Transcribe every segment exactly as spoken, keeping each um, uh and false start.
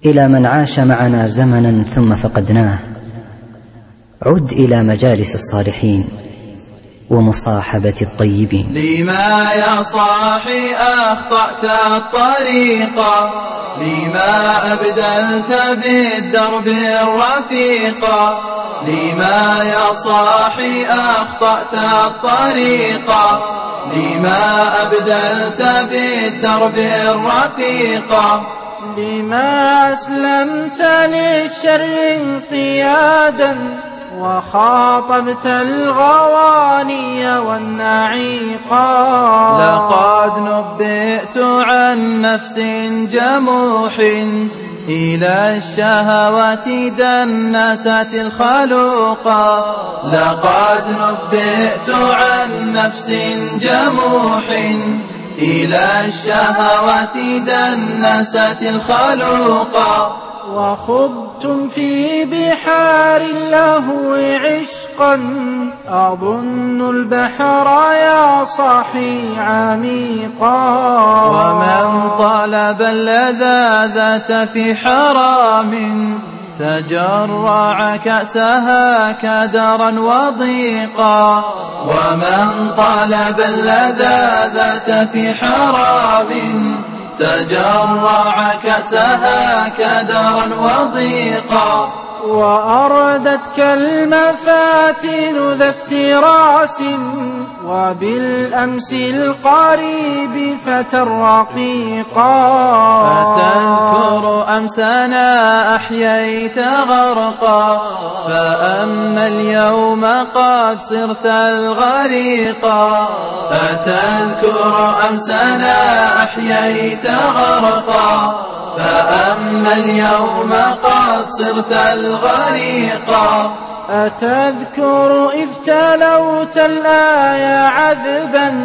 إلى من عاش معنا زمنا ثم فقدناه. عد إلى مجالس الصالحين ومصاحبة الطيبين. لما يا صاحي أخطأت الطريقة، لما أبدلت بالدرب الرفيقة، لما يا صاحي أخطأت الطريقة، لما أبدلت بالدرب الرفيقة، لما أسلمت للشر انقيادا وخاطبت الغواني والنعيقا. لقد نبئت عن نفس جموح إلى الشهوات دنست الخلوقا. لقد نبئت عن نفس جموح إلى الشهوات دنست الخلوقا. وخضتم في بحار اللهو عشقا، أظن البحر يا صاحي عميقا. ومن طلب اللذاذة في حرام تجرع كأسها كدرا وضيقا. ومن طلب اللذاذة في حرام تجرع كأسها كدرا وضيقا. وأردتك المفاتن ذا افتراس، وبالأمس القريب فتى الرقيقا. فتذكر أمسنا أحييت غرقا، فأما اليوم قد صرت الغريقا. فتذكر أمسنا أحييت غرقا، فأما اليوم قد صرت الغريقا. أتذكر إذ تلوت الآية عذبا،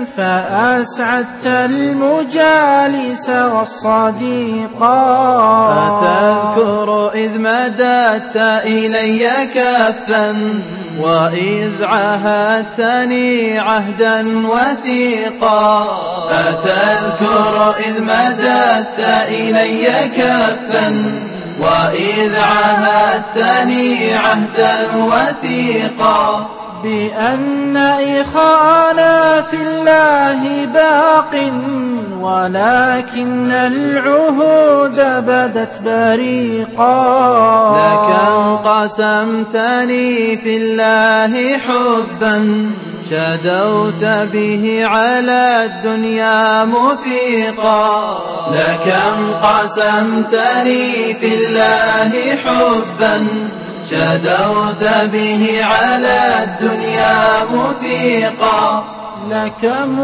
فأسعدت المجالس والصديقا. أتذكر إذ مددت إلي كفا، وإذ عهدتني عهدا وثيقا. أتذكر إذ مددت إلي كفا، وإذ عهدتني عهدا وثيقا. بأن إخانا في الله باق، ولكن العهود بدت بريقا. لكم قسمتني في الله حبا، شدوت به على الدنيا مفيقا. لكم قسمتني في الله حبا، شدوت به على الدنيا مفيقا. لكم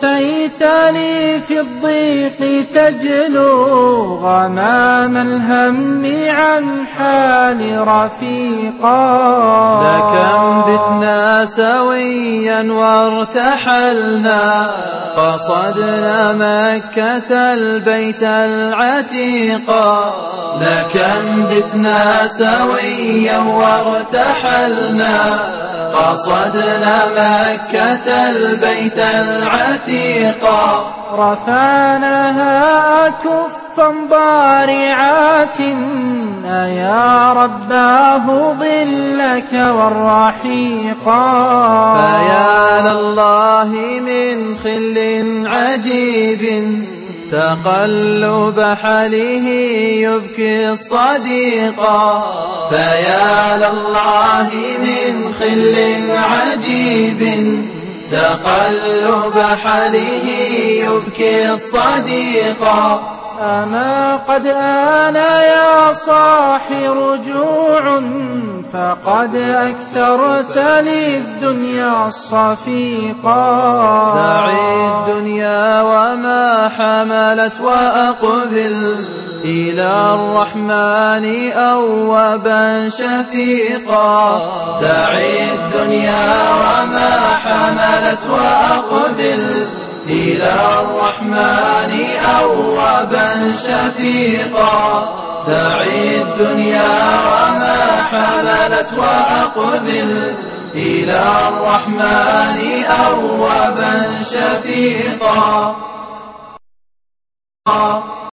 وسيتني في الضيق تجلو غمام الهم عن حال رفيقا. لكم بتنا سويا وارتحلنا، قصدنا مكة البيت العتيقا. لكم بتنا سويا وارتحلنا، قصدنا مكة البيت العتيقا. رفعناها كفا ضارعات، أيا رباه ظلك والرحيقا. فيا لله من خل عجيب، تقلب حاله يبكي الصديقا. فيا لله من خل عجيب، تقلب حاله يبكي الصديقا. أما قد آن يا صاحي رجوع، فقد أكثرت للدنيا الصفيقا. دعي الدنيا وما حملت، وأقبل إلى الرحمن أوابا شفيقا. دعي الدنيا وما حملت، وأقبل إلى الرحمن أوابا شفيقا. دعي الدنيا وما حملت، وأقبل إلى الرحمن أوابا شفيقا.